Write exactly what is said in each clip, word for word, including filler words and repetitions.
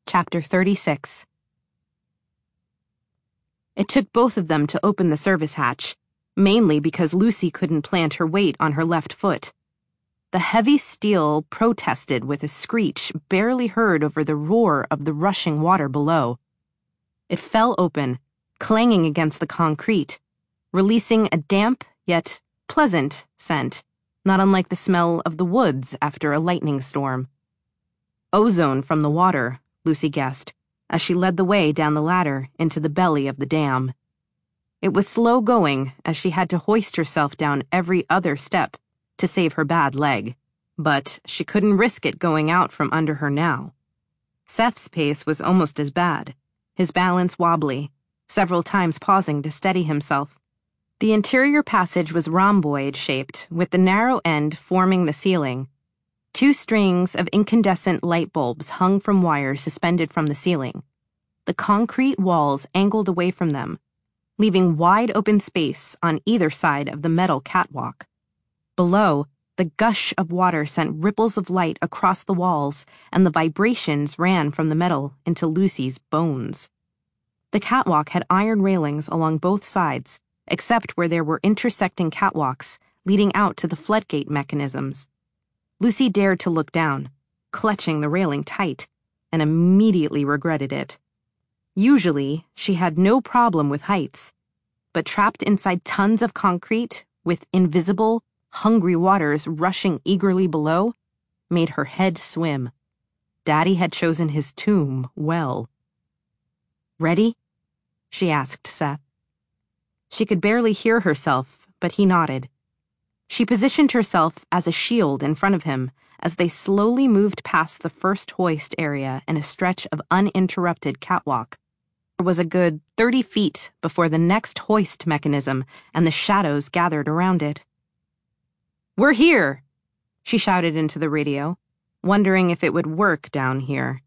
Chapter thirty-six. It took both of them to open the service hatch, mainly because Lucy couldn't plant her weight on her left foot. The heavy steel protested with a screech barely heard over the roar of the rushing water below. It fell open, clanging against the concrete, releasing a damp yet pleasant scent, not unlike the smell of the woods after a lightning storm. Ozone from the water, Lucy guessed, as she led the way down the ladder into the belly of the dam. It was slow going, as she had to hoist herself down every other step to save her bad leg, but she couldn't risk it going out from under her now. Seth's pace was almost as bad, his balance wobbly, several times pausing to steady himself. The interior passage was rhomboid-shaped, with the narrow end forming the ceiling. Two strings of incandescent light bulbs hung from wires suspended from the ceiling. The concrete walls angled away from them, leaving wide open space on either side of the metal catwalk. Below, the gush of water sent ripples of light across the walls, and the vibrations ran from the metal into Lucy's bones. The catwalk had iron railings along both sides, except where there were intersecting catwalks leading out to the floodgate mechanisms. Lucy dared to look down, clutching the railing tight, and immediately regretted it. Usually, she had no problem with heights, but trapped inside tons of concrete with invisible, hungry waters rushing eagerly below made her head swim. Daddy had chosen his tomb well. "Ready?" she asked Seth. She could barely hear herself, but he nodded. She positioned herself as a shield in front of him as they slowly moved past the first hoist area in a stretch of uninterrupted catwalk. It was a good thirty feet before the next hoist mechanism and the shadows gathered around it. "We're here," she shouted into the radio, wondering if it would work down here.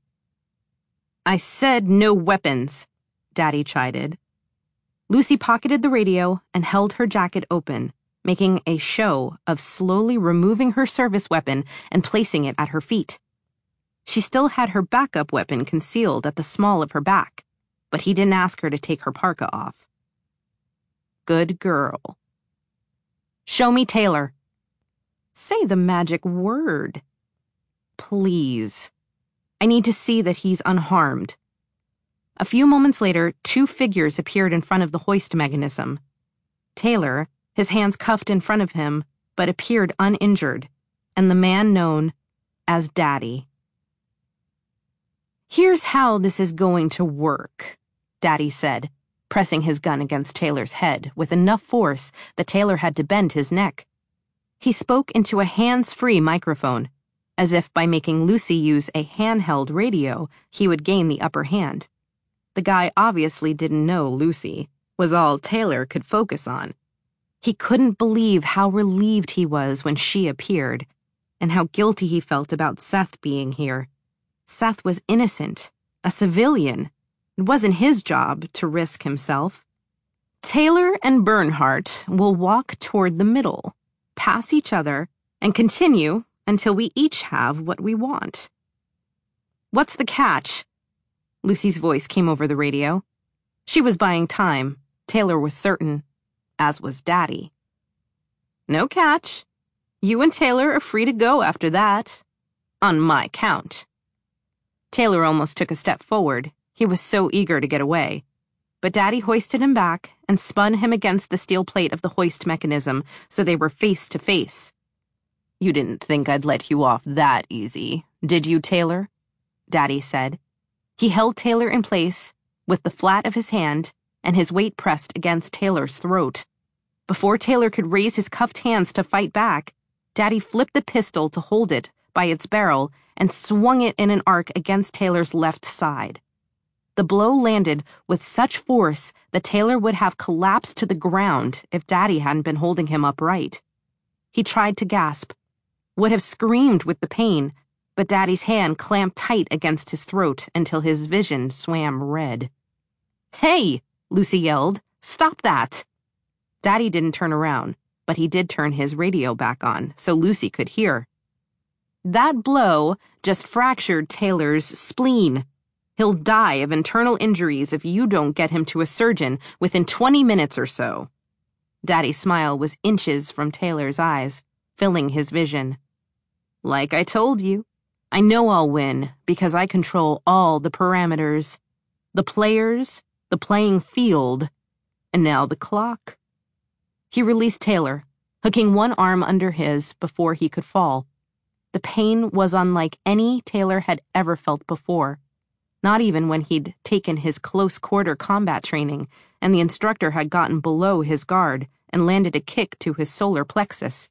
"I said no weapons," Daddy chided. Lucy pocketed the radio and held her jacket open, making a show of slowly removing her service weapon and placing it at her feet. She still had her backup weapon concealed at the small of her back, but he didn't ask her to take her parka off. Good girl. "Show me Taylor." "Say the magic word." "Please. I need to see that he's unharmed." A few moments later, two figures appeared in front of the hoist mechanism. Taylor, his hands cuffed in front of him, but appeared uninjured, and the man known as Daddy. "Here's how this is going to work," Daddy said, pressing his gun against Taylor's head with enough force that Taylor had to bend his neck. He spoke into a hands-free microphone, as if by making Lucy use a handheld radio, he would gain the upper hand. The guy obviously didn't know Lucy, was all Taylor could focus on. He couldn't believe how relieved he was when she appeared, and how guilty he felt about Seth being here. Seth was innocent, a civilian. It wasn't his job to risk himself. "Taylor and Bernhardt will walk toward the middle, pass each other, and continue until we each have what we want." "What's the catch?" Lucy's voice came over the radio. She was buying time, Taylor was certain, as was Daddy. "No catch. You and Taylor are free to go after that. On my count." Taylor almost took a step forward. He was so eager to get away. But Daddy hoisted him back and spun him against the steel plate of the hoist mechanism so they were face to face. "You didn't think I'd let you off that easy, did you, Taylor?" Daddy said. He held Taylor in place with the flat of his hand and his weight pressed against Taylor's throat. Before Taylor could raise his cuffed hands to fight back, Daddy flipped the pistol to hold it by its barrel and swung it in an arc against Taylor's left side. The blow landed with such force that Taylor would have collapsed to the ground if Daddy hadn't been holding him upright. He tried to gasp, would have screamed with the pain, but Daddy's hand clamped tight against his throat until his vision swam red. "Hey!" Lucy yelled. "Stop that!" Daddy didn't turn around, but he did turn his radio back on so Lucy could hear. "That blow just fractured Taylor's spleen. He'll die of internal injuries if you don't get him to a surgeon within twenty minutes or so." Daddy's smile was inches from Taylor's eyes, filling his vision. "Like I told you, I know I'll win because I control all the parameters. The players, the playing field, and now the clock." He released Taylor, hooking one arm under his before he could fall. The pain was unlike any Taylor had ever felt before, not even when he'd taken his close-quarter combat training and the instructor had gotten below his guard and landed a kick to his solar plexus.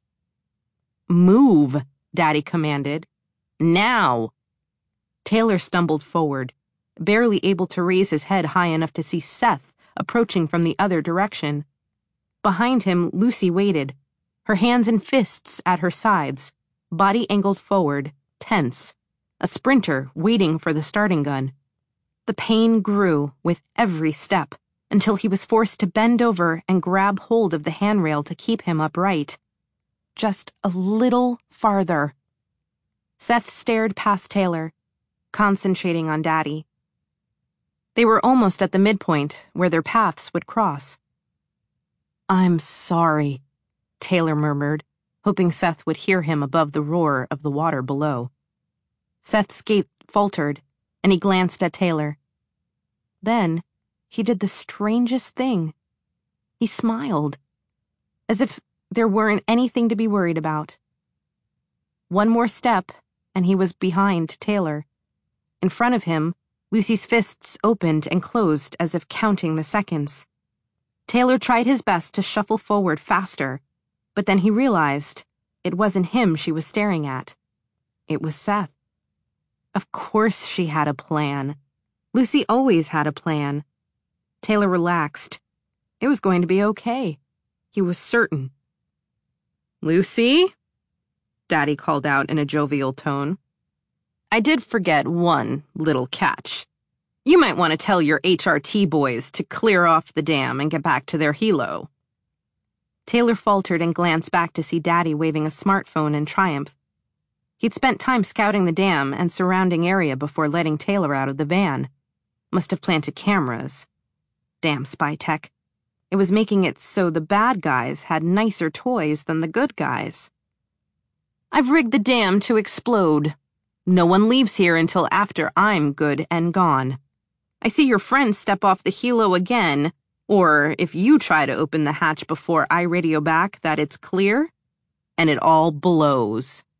"Move," Daddy commanded. "Now!" Taylor stumbled forward, barely able to raise his head high enough to see Seth approaching from the other direction. Behind him, Lucy waited, her hands and fists at her sides, body angled forward, tense, a sprinter waiting for the starting gun. The pain grew with every step until he was forced to bend over and grab hold of the handrail to keep him upright. Just a little farther. Seth stared past Taylor, concentrating on Daddy. They were almost at the midpoint where their paths would cross. "I'm sorry," Taylor murmured, hoping Seth would hear him above the roar of the water below. Seth's gait faltered, and he glanced at Taylor. Then, he did the strangest thing. He smiled, as if there weren't anything to be worried about. One more step, and he was behind Taylor. In front of him, Lucy's fists opened and closed as if counting the seconds. Taylor tried his best to shuffle forward faster, but then he realized it wasn't him she was staring at. It was Seth. Of course she had a plan. Lucy always had a plan. Taylor relaxed. It was going to be okay. He was certain. "Lucy?" Daddy called out in a jovial tone. "I did forget one little catch. You might want to tell your H R T boys to clear off the dam and get back to their helo." Taylor faltered and glanced back to see Daddy waving a smartphone in triumph. He'd spent time scouting the dam and surrounding area before letting Taylor out of the van. Must have planted cameras. Damn spy tech. It was making it so the bad guys had nicer toys than the good guys. "I've rigged the dam to explode. No one leaves here until after I'm good and gone. I see your friends step off the helo again, or if you try to open the hatch before I radio back that it's clear, and it all blows."